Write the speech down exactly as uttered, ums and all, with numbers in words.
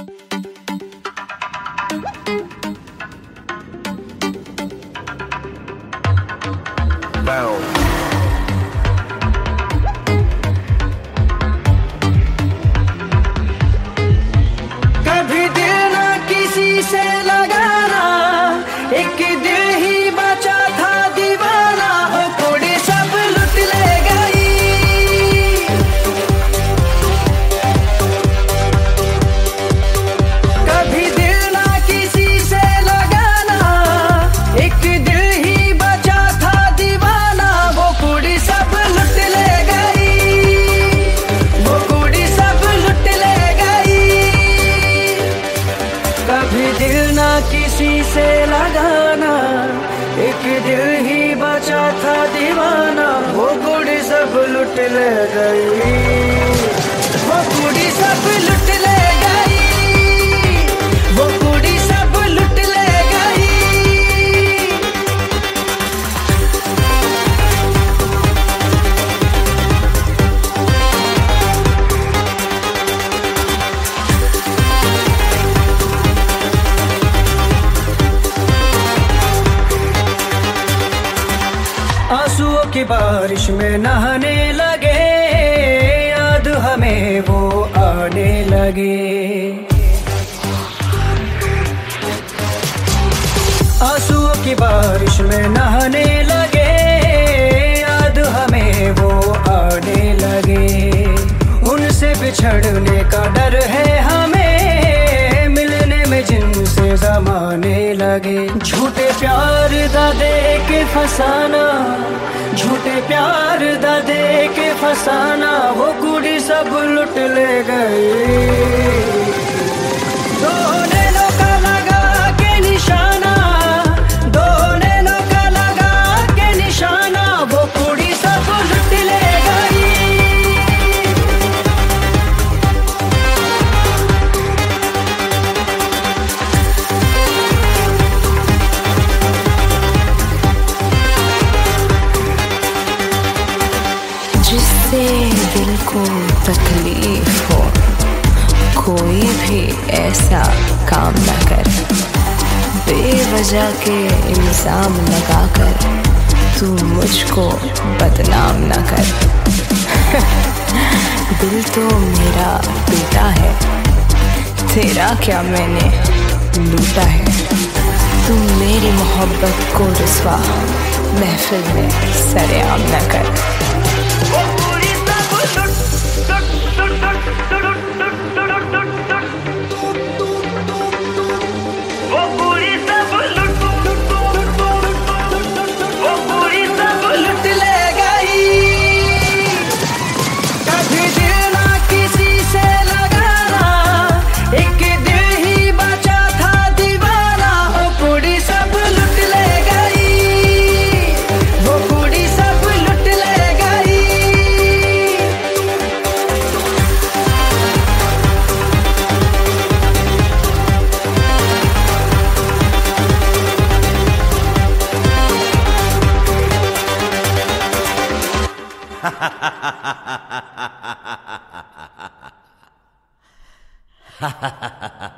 कभी दिल ना किसी से लगाना, एक दिल ही बचा था दीवाना, हो कुड़ी सब लुट ले गई। कभी दिल ना किसी से लगाना, एक दिल ही बचा था दीवाना, वो कुड़ी सब लुट ले गई, वो कुड़ी सब लुट ले गई। कभी दिल ना किसी से लगाना, एक दिल ही बचा था दीवाना, वो कुड़ी सब लुट ले गई, वो कुड़ी सब लुट ले गई, वो कुड़ी सब लुट ले गई। आंसुओं की बारिश में नहाने लगे, याद हमें वो आने लगे। आंसुओं की बारिश में नहाने लगे, याद हमें वो आने लगे। उनसे बिछड़ने का डर है हमें, मिलने में जिनसे ज़माने लगे। झूठे प्यार दा दे के फसाना, झूठे प्यार दा दे के फसाना, वो कुड़ी सब लुट ले गई। दो नैनों का लगा के निशाना, दो नैनों का लगा के निशाना, वो कुड़ी सब लुट ले गई। जिससे दिल को तकलीफ हो, कोई भी ऐसा काम न कर। बेवजह के इल्जाम लगाकर तू मुझको बदनाम न कर। दिल तो मेरा टूटा है, तेरा क्या मैंने लूटा है। तू मेरी मोहब्बत को रुसवा महफिल में सरेआम न कर। Ha ha ha ha ha.